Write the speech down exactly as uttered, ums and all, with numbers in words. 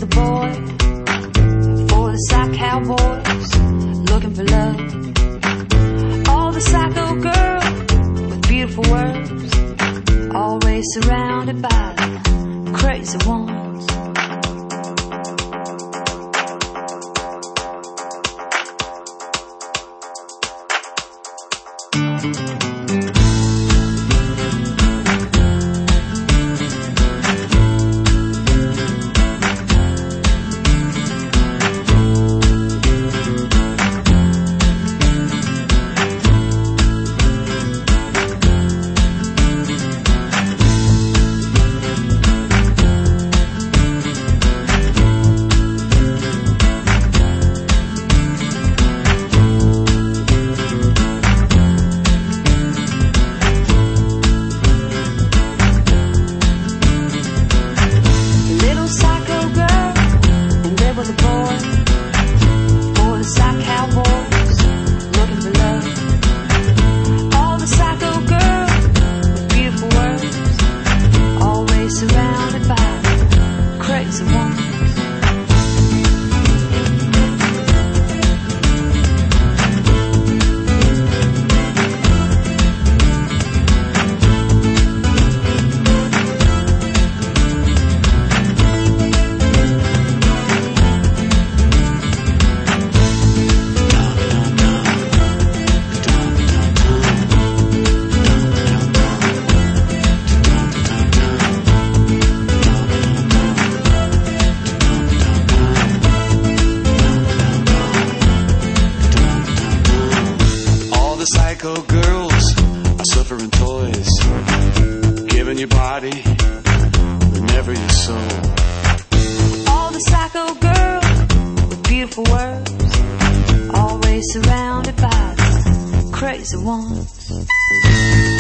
a boy for the psych cowboys looking for love. All the psycho girls with beautiful words, always surrounded by the crazy ones. Surrounded by crazy ones. Psycho girls are suffering toys, giving your body, but never your soul. All the psycho girls with beautiful words, always surrounded by the crazy ones.